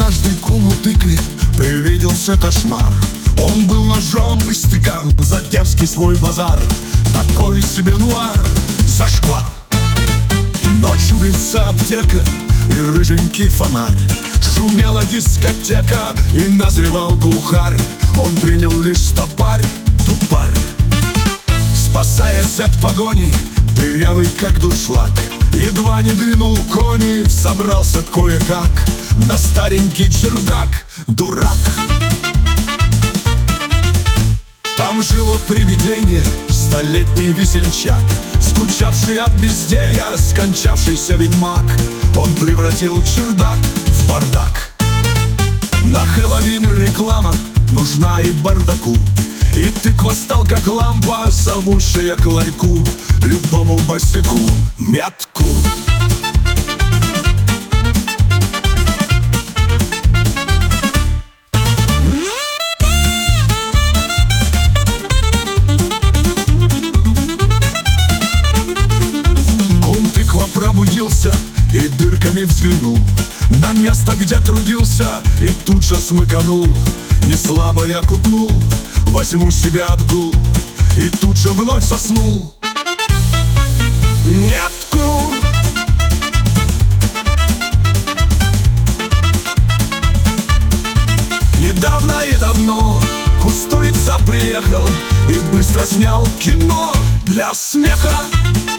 Однажды куму тыкли привиделся кошмар. Он был ножом истыкан за дерзкий свой базар. Такой себе нуар, зашквар. Ночью близца аптека и рыженький фонарь. Шумела дискотека и назревал глухарь. Он принял лишь стопарь, тупарь. Спасаясь от погони, дырявый как дуршлаг, едва не двинул кони, собрался кое-как на старенький чердак, дурак. Там жило привидение, столетний весельчак, скучавший от безделья, скончавшийся ведьмак. Он превратил чердак в бардак. На Хэллоуин реклама нужна и бардаку, и тыква стал как лампа, зовущая к ларьку, любому босяку метку. Пробудился и дырками взглянул на место, где трудился, и тут же смыканул. Не слабо я купнул, возьму себе отгул, и тут же вновь соснул. Метку. Недавно и давно Кустурица приехал и быстро снял кино для смеха.